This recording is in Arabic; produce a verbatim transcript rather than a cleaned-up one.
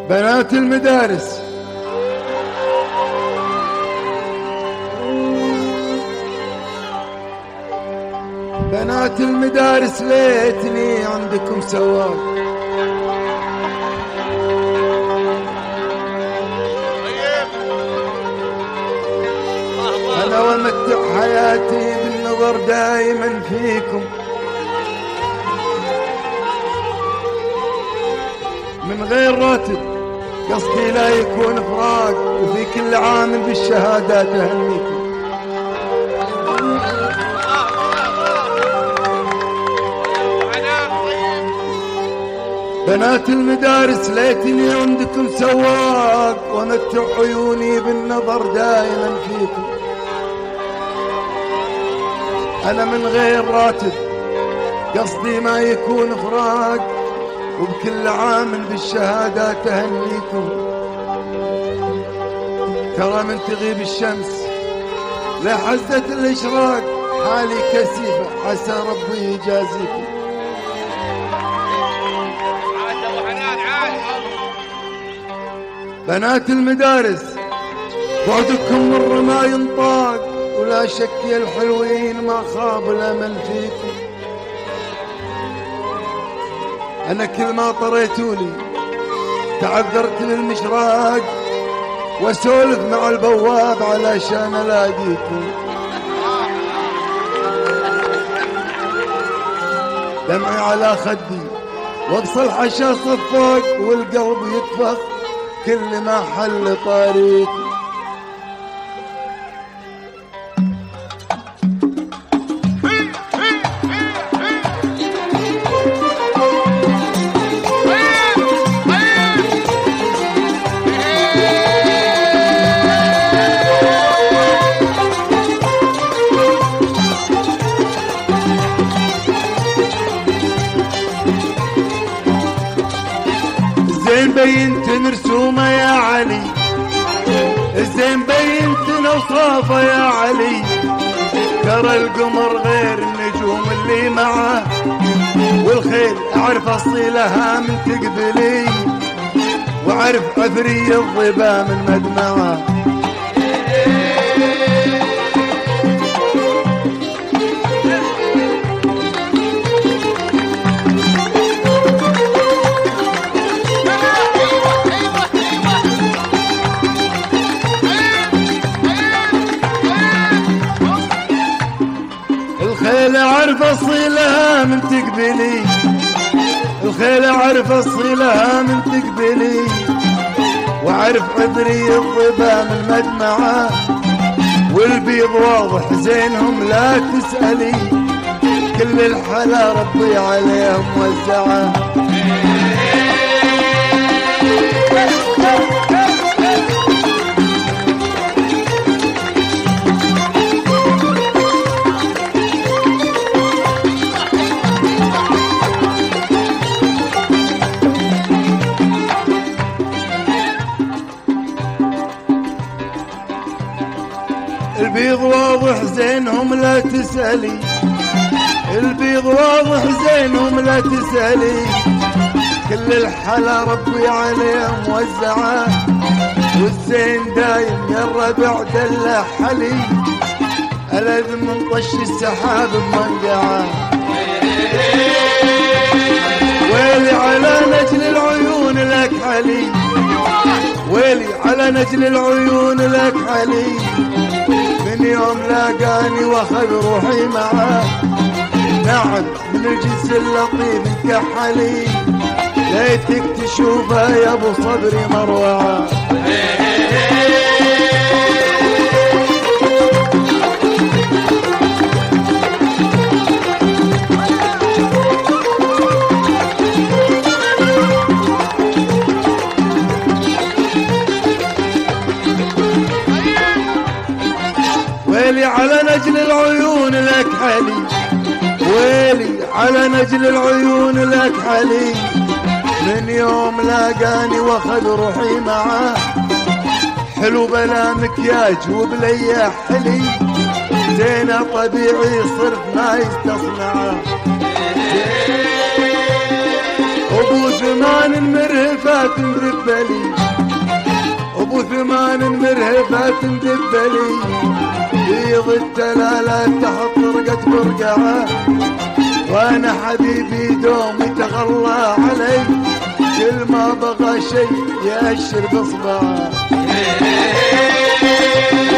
بنات المدارس بنات المدارس ليتني عندكم سواق، أنا ومتع حياتي بالنظر دائما فيكم، من غير راتب قصدي لا يكون فراق، وفي كل عام بالشهادات أهنيكم. بنات المدارس ليتني عندكم سواق، ومتع عيوني بالنظر دائما فيكم، أنا من غير راتب قصدي ما يكون فراق، وبكل عام بالشهادات أهنيكم. ترى من تغيب الشمس لحزة الإشراق، حالي كثيفة عسى ربي يجازيكم. بنات المدارس بعدكم مر ما ينطاق، ولا شك يا الحلوين ما خاب الأمل فيكم. أنا كل ما طريتولي تعذرت للمشراق، واسولف مع البواب علشان الاقيكم. دمعي على خدي وابصل حشا صفق، والقلب يتفخ كل ما حل طريقي. زين بينت مرسومة يا علي، زين بينت اوصافه يا علي، ترى القمر غير النجوم اللي معاه، والخيل اعرف اصيلها من تقبلي، واعرف عذري الظبا من مدمعه. الخيل اعرف اصيلها من تقبلي، الخيل اعرف اصيلها من تقبلي، واعرف عذري الظبا من مدمعه، والبيض واضح زينهم لا تسألي، كل الحلا ربي عليهم وزعه. البيض واضح زينهم لا تسألي، البيض واضح زينهم لا تسألي، كل الحلا ربي عليهم وزعه، والزين دايم يا الربع دلع حلي، ألذ من طش السحاب بمنقعه. ويلي على نجل العيون لك علي، ويلي على نجل العيون لك علي، من يوم لاقاني واخذ روحي معاه، نعم من الجنس اللطيف كحلي، ليتك تشوفه يا ابو صبري مروعه. ويلي على نجل العيون لك علي، ويلي على نجل العيون لك علي، من يوم لاقاني واخذ روحي معاه، حلو بلا مكياج وبليا حلي، زينه طبيعي صرف ما يستصنعه. ابو ثمان مرهفات ندبلي، ابو ثمان مرهفات ندبلي، بيض التلالات تحط رقة برقعه، وانا حبيبي دوم يتغلى علي، كل ما بغى شي يأشر بصبعه.